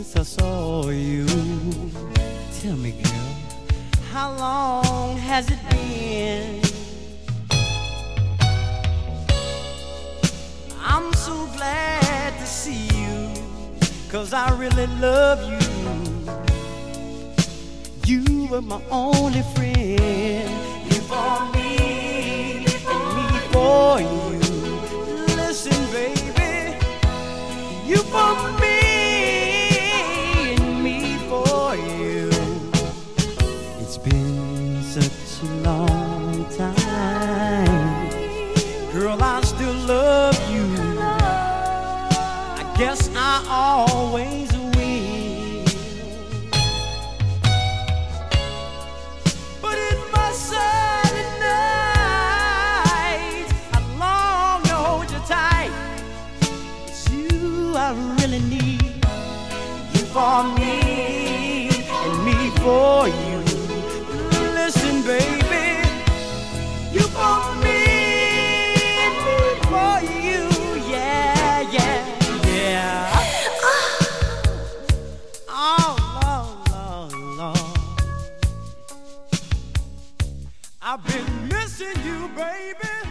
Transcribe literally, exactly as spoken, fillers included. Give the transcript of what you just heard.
since I saw you. Tell me, girl, how long has it been? I'm so glad to see you, 'cause I really love you. You were my only friend. You for me, and me for you. Listen, baby, you for me, and me for you. It's been such a long time, girl, I still love you. I guess I always will. But in my silent night, I long to hold you tight. It's you I really need. You for me, and me for you. Listen, baby, you for me, and me for you. Yeah, yeah, yeah. Oh, Lord, Lord, Lord, I've been missing you, baby.